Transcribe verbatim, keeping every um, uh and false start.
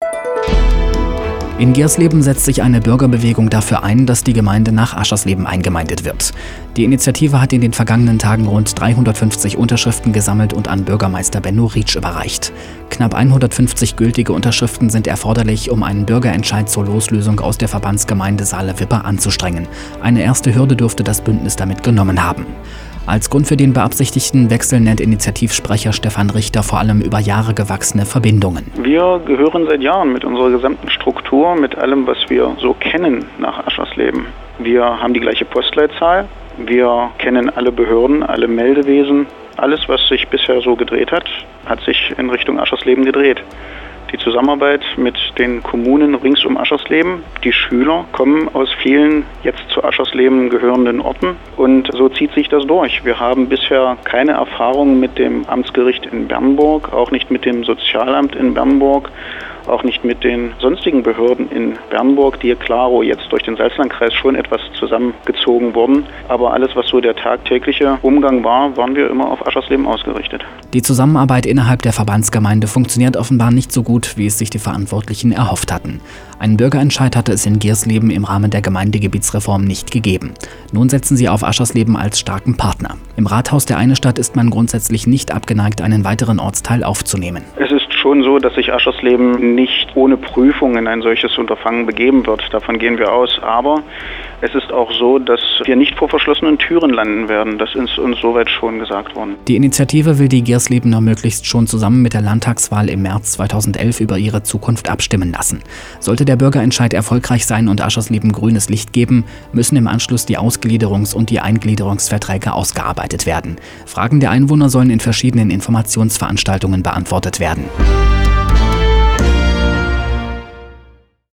In Giersleben setzt sich eine Bürgerbewegung dafür ein, dass die Gemeinde nach Aschersleben eingemeindet wird. Die Initiative hat in den vergangenen Tagen rund dreihundertfünfzig Unterschriften gesammelt und an Bürgermeister Benno Rietsch überreicht. Knapp hundertfünfzig gültige Unterschriften sind erforderlich, um einen Bürgerentscheid zur Loslösung aus der Verbandsgemeinde Saale-Wipper anzustrengen. Eine erste Hürde dürfte das Bündnis damit genommen haben. Als Grund für den beabsichtigten Wechsel nennt Initiativsprecher Stefan Richter vor allem über Jahre gewachsene Verbindungen. Wir gehören seit Jahren mit unserer gesamten Struktur, mit allem, was wir so kennen, nach Aschersleben. Wir haben die gleiche Postleitzahl, wir kennen alle Behörden, alle Meldewesen. Alles, was sich bisher so gedreht hat, hat sich in Richtung Aschersleben gedreht. Die Zusammenarbeit mit den Kommunen rings um Aschersleben. Die Schüler kommen aus vielen jetzt zu Aschersleben gehörenden Orten und so zieht sich das durch. Wir haben bisher keine Erfahrung mit dem Amtsgericht in Bernburg, auch nicht mit dem Sozialamt in Bernburg, auch nicht mit den sonstigen Behörden in Bernburg, die klaro jetzt durch den Salzlandkreis schon etwas zusammengezogen wurden. Aber alles, was so der tagtägliche Umgang war, waren wir immer auf Aschersleben ausgerichtet. Die Zusammenarbeit innerhalb der Verbandsgemeinde funktioniert offenbar nicht so gut, wie es sich die Verantwortlichen erhofft hatten. Einen Bürgerentscheid hatte es in Giersleben im Rahmen der Gemeindegebietsreform nicht gegeben. Nun setzen sie auf Aschersleben als starken Partner. Im Rathaus der Einestadt ist man grundsätzlich nicht abgeneigt, einen weiteren Ortsteil aufzunehmen. Es ist schon so, dass sich Aschersleben nicht ohne Prüfung in ein solches Unterfangen begeben wird. Davon gehen wir aus. Aber es ist auch so, dass wir nicht vor verschlossenen Türen landen werden. Das ist uns soweit schon gesagt worden. Die Initiative will die Gierslebener möglichst schon zusammen mit der Landtagswahl im März zweitausendelf über ihre Zukunft abstimmen lassen. Sollte der Bürgerentscheid erfolgreich sein und Aschersleben grünes Licht geben, müssen im Anschluss die Ausgliederungs- und die Eingliederungsverträge ausgearbeitet werden. Fragen der Einwohner sollen in verschiedenen Informationsveranstaltungen beantwortet werden.